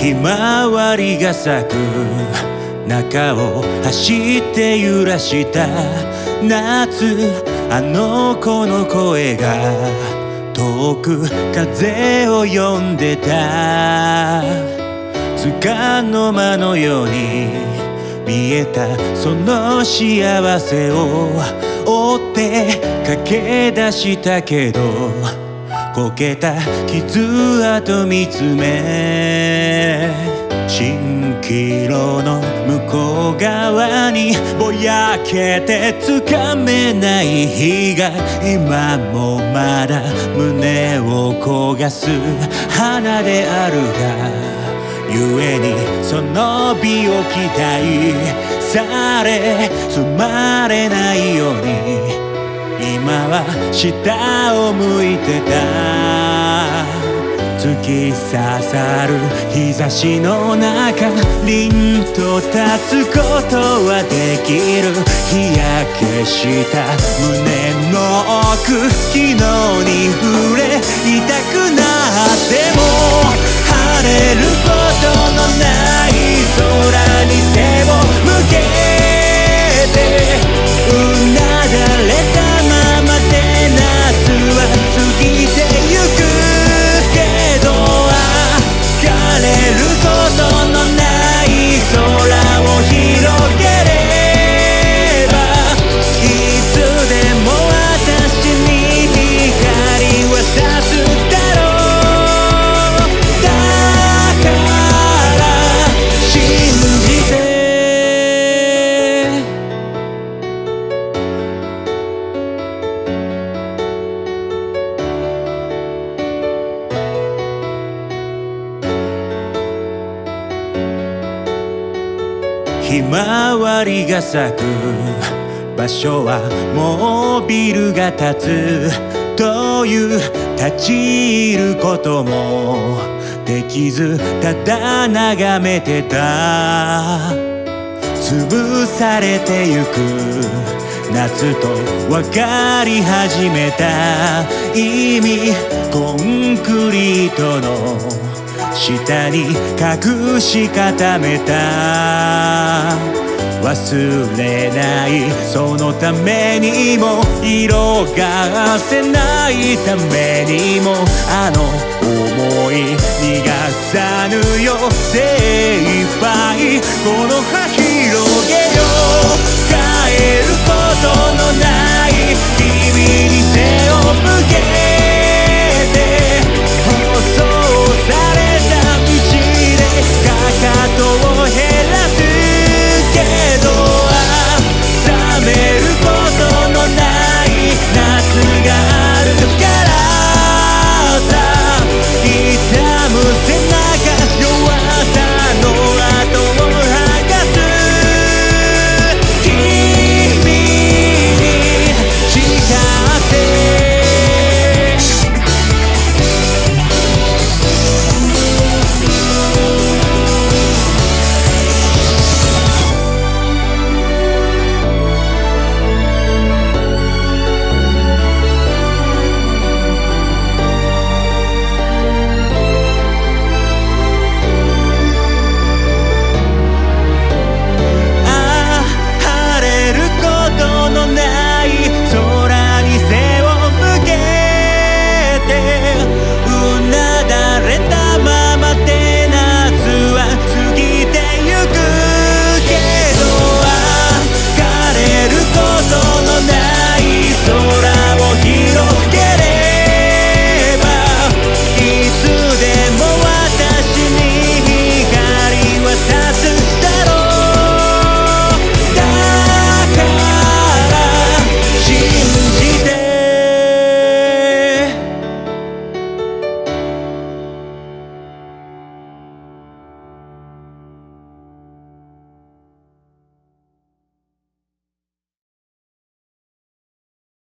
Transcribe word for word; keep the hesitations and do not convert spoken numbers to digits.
ひまわりが咲く中を走って揺らした夏、あの子の声が遠く風を呼んでた。束の間のように見えたその幸せを追って駆け出したけど、こけた傷跡見つめ、蜃気楼の向こう側にぼやけてつかめない日が今もまだ胸を焦がす花であるが、ゆえにその美を期待されつまれないように今は下を向いてた。突き刺さる日差しの中、凛と立つことはできる。日焼けした胸の奥、昨日に触れ痛くなっても晴れることのない空に背を向けて、うなだれたままで夏は過ぎてゆくけど、枯れることのない空を広げれば、いつでも私に光は差すだろう。だから信じてひまわりが咲く場所はもうビルが建つという、立ち入ることもできずただ眺めてた。潰されてゆく夏と分かり始めた意味、コンクリートの下に隠し固めた。忘れないそのためにも、色が褪せないためにも、あの想い逃